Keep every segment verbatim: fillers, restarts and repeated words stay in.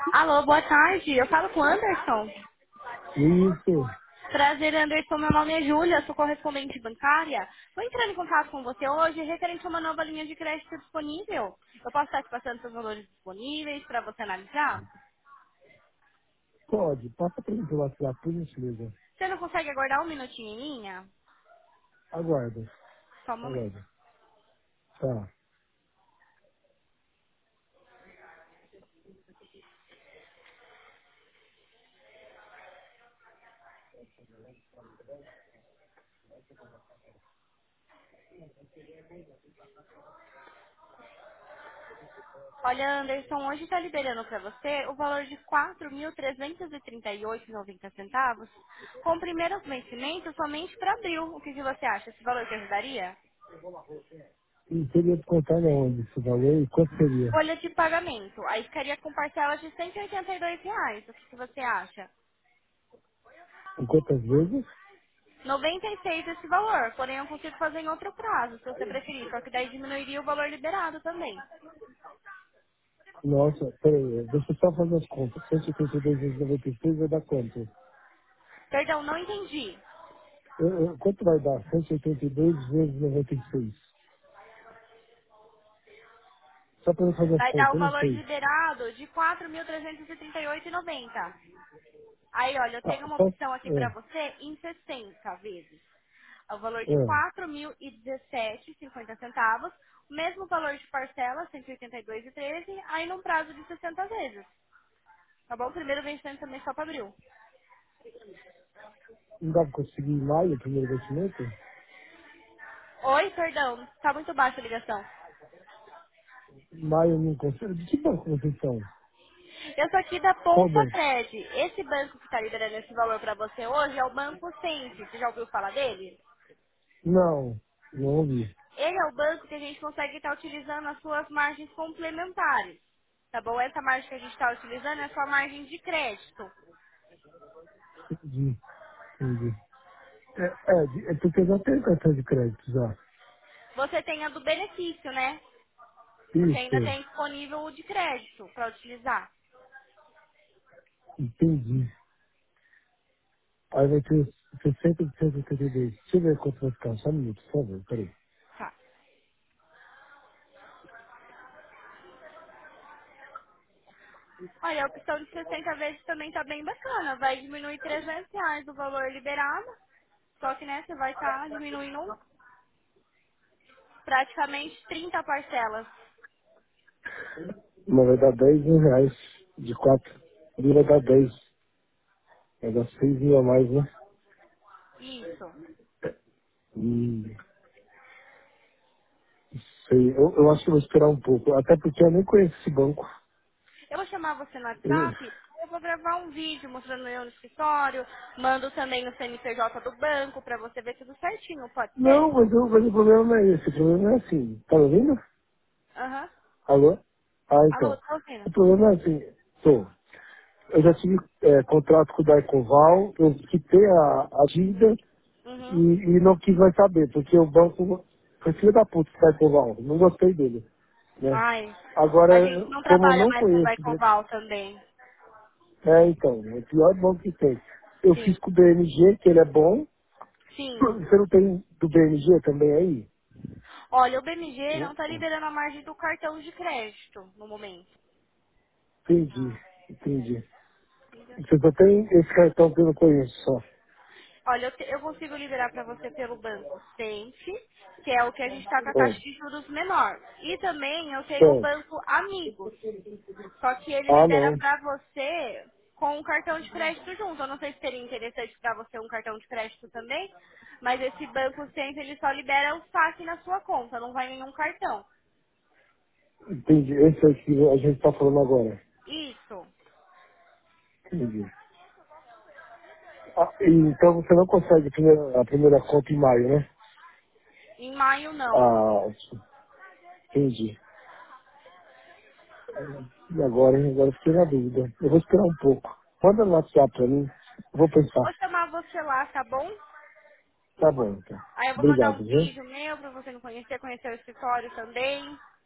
Alô, boa tarde. Eu falo com o Anderson. Isso. Prazer, Anderson. Meu nome é Júlia, sou correspondente bancária. Vou entrar em contato com você hoje referente a uma nova linha de crédito disponível. Eu posso estar te passando seus valores disponíveis para você analisar? Pode. Passa para mim pelo WhatsApp, por gentileza. Você não consegue aguardar um minutinho em linha? Aguarda. Só um momento. Aguarda. Tá. Olha, Anderson, hoje está liberando para você o valor de quatro mil trezentos e trinta e oito reais e noventa centavos, com primeiros vencimentos somente para abril. O que, que você acha? Esse valor te ajudaria? E seria descontar na onde esse valor? E quanto seria? Folha de pagamento. Aí ficaria com parcelas de cento e oitenta e dois reais. O que, que você acha? Em quantas vezes? noventa e seis esse valor, porém eu consigo fazer em outro prazo, se você preferir. Só que daí diminuiria o valor liberado também. Nossa, peraí. Deixa eu só fazer as contas. cento e oitenta e dois vezes noventa e seis vai dar quanto? Perdão, não entendi. Eu, eu, quanto vai dar? cento e oitenta e dois vezes noventa e seis. Só para eu fazer as Vai dar contas, o eu não valor sei. liberado de quatro mil trezentos e trinta e oito reais e noventa centavos. Aí, olha, eu Ah, tenho uma só, opção aqui pra é, você em sessenta vezes. É o valor de é. quatro mil e dezessete reais e cinquenta centavos. O mesmo valor de parcela, cento e oitenta e dois reais e treze centavos, aí num prazo de sessenta vezes. Tá bom? O primeiro vencimento também só para abril. Não dá para conseguir em maio o primeiro investimento? Oi, perdão. Tá muito baixa a ligação. Em maio eu não consigo. De que banco vocês são? Eu sou aqui da Qual Ponta banco? Cred. Esse banco que está liberando esse valor para você hoje é o Banco Sense. Você já ouviu falar dele? Não, não ouvi. Ele é o banco que a gente consegue estar utilizando as suas margens complementares. Tá bom? Essa margem que a gente está utilizando é a sua margem de crédito. Entendi, entendi. É, é, de- é porque eu já tenho cartão de crédito já. Você tem a do benefício, né? Você ainda Isso, tem disponível o de crédito para utilizar. entendi. Aí vai ter sessenta de cento e oitenta e dois. Deixa eu ver quanto vai ficar. Só um minuto, por favor, peraí. Tá. Olha, a opção de sessenta vezes também tá bem bacana. Vai diminuir trezentos reais do valor liberado. Só que, né, você vai estar diminuindo praticamente trinta parcelas. Mas vai dar dez mil reais de quatro. Ali vai dar dez. Vai dar seis mil a mais, né? Isso. Hum, sei. Eu, eu acho que eu vou esperar um pouco. Até porque eu nem conheço esse banco. Eu vou chamar você no Eu- WhatsApp. Eu vou gravar um vídeo mostrando eu no escritório. Mando também no C N P J do banco pra você ver tudo certinho, pode ser? Não, mas, eu, mas o problema não é esse. O problema é assim. Tá me ouvindo? Aham. Alô? Ah, Alô, então. tá ouvindo? O problema é assim. Tô. Eu já tive é, contrato com o Daicoval, eu quitei a, a dívida e, Uhum. e não quis mais saber, porque o banco foi filho da puta esse Daicoval, não gostei dele. Né? Ai, a gente Agora, não como eu trabalha não mais com conheço, né? Baicoval também. É, então, é o pior banco que tem. Eu Sim. fiz com o B M G, que ele é bom. Sim. Você não tem do B M G também aí? Olha, o B M G não Eu- está liberando a margem do cartão de crédito no momento. Entendi, Ah, entendi. liga. Você só tem esse cartão que eu não conheço só. Olha, eu, te- eu consigo liberar para você pelo banco Sente, que é o que a gente está com a taxa É, de juros menor. E também eu tenho o certo. banco Amigos, só que ele Ah, libera não. para você com um cartão de crédito junto. Eu não sei se seria interessante para você um cartão de crédito também, mas esse banco Sente ele só libera o saque na sua conta, não vai nenhum cartão. Entendi. Esse é o que a gente está falando agora. Isso. Entendi. Ah, e então você não consegue a primeira, a primeira conta em maio, né? Em maio não. Ah, entendi. E agora, hein? Agora eu fiquei na dúvida. Eu vou esperar um pouco. Manda no WhatsApp pra mim. Eu vou Vou pensar. chamar você lá, tá bom? Tá bom, então. Aí eu vou mandar Obrigado, um viu? vídeo meu pra você não conhecer, conhecer o escritório também.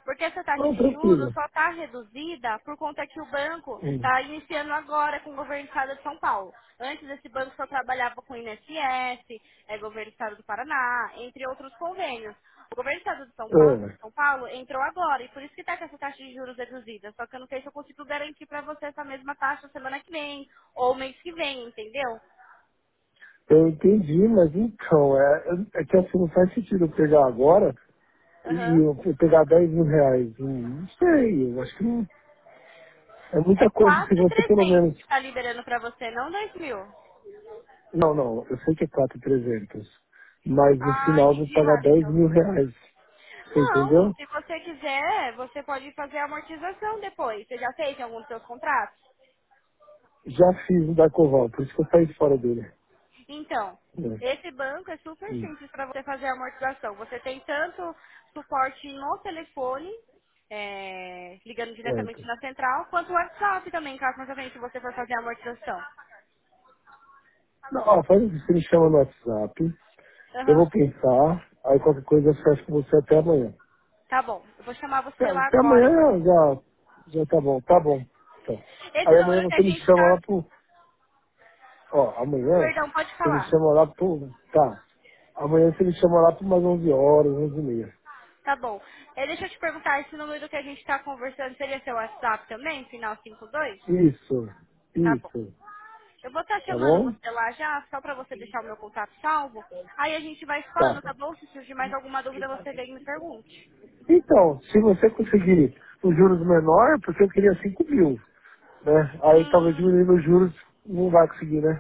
Porque essa taxa Não, de juros tranquilo. só está reduzida por conta que o banco Hum. está iniciando agora com o governo do estado de São Paulo. Antes esse banco só trabalhava com o I N S S, é, governo do estado do Paraná, entre outros convênios. O governo do estado de São Paulo, É, São Paulo entrou agora e por isso que está com essa taxa de juros reduzida. Só que eu não sei se eu consigo garantir para você essa mesma taxa semana que vem ou mês que vem, entendeu? eu entendi, mas então, é, é que assim não faz sentido eu pegar agora e Aham. eu pegar dez mil reais. Hum, Não sei, eu acho que não, é É muita coisa se quatro mil e você pelo trezentos menos. que está liberando para você, não dois mil. Não, não, eu sei que é quatro mil e trezentos, mas no Ah, final eu vou entendi pagar errado dez então. mil reais. Você Não, entendeu? se você quiser, você pode fazer a amortização depois. Você já fez em algum dos seus contratos? Já fiz o da Coval, por isso que eu saí fora dele. Então, É, esse banco é super hum, simples para você fazer a amortização. Você tem tanto suporte no telefone, é, ligando diretamente certo. na central, quanto o WhatsApp também, caso novamente você for fazer a amortização. Não, ó, faz isso, você me chama no WhatsApp, eu Aham. vou pensar, aí qualquer coisa eu fecho com você até amanhã. Tá bom. Eu vou chamar Até, você lá até agora, então. amanhã já, já tá bom, tá bom. Então. Esse Aí amanhã número que a você me gente chama tá... lá pro. Ó, amanhã Perdão, pode você me falar. chama lá pro. Tá. Amanhã você me chama lá por umas onze horas, onze e meia. Tá bom. Eh, deixa eu te perguntar, esse número que a gente tá conversando seria seu WhatsApp também, final cinco dois? Isso, Tá bom. isso. Eu vou estar Tá chamando bom? você lá já, só pra você deixar o meu contato salvo. Aí a gente vai Tá. falando, tá bom? Se surgir mais alguma dúvida, você vem e me pergunte. Então, se você conseguir os juros menor, porque eu queria cinco mil, né? Aí talvez Hum, diminuindo os juros não vai conseguir, né?